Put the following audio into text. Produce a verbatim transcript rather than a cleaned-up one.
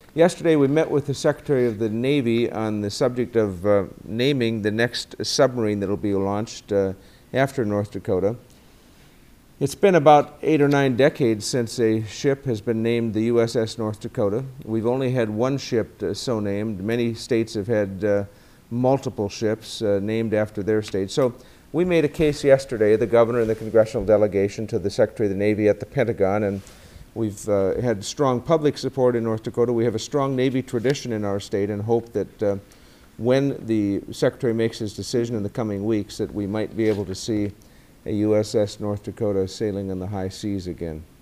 Yesterday we met with the Secretary of the Navy on the subject of uh, naming the next submarine that will be launched uh, after North Dakota. It's been about eight or nine decades since a ship has been named the U S S North Dakota. We've only had one ship uh, so named. Many states have had uh, multiple ships uh, named after their state. So we made a case yesterday, the governor and the congressional delegation, to the Secretary of the Navy at the Pentagon, and we've uh, had strong public support in North Dakota. We have a strong Navy tradition in our state and hope that uh, when the Secretary makes his decision in the coming weeks that we might be able to see a U S S North Dakota sailing in the high seas again.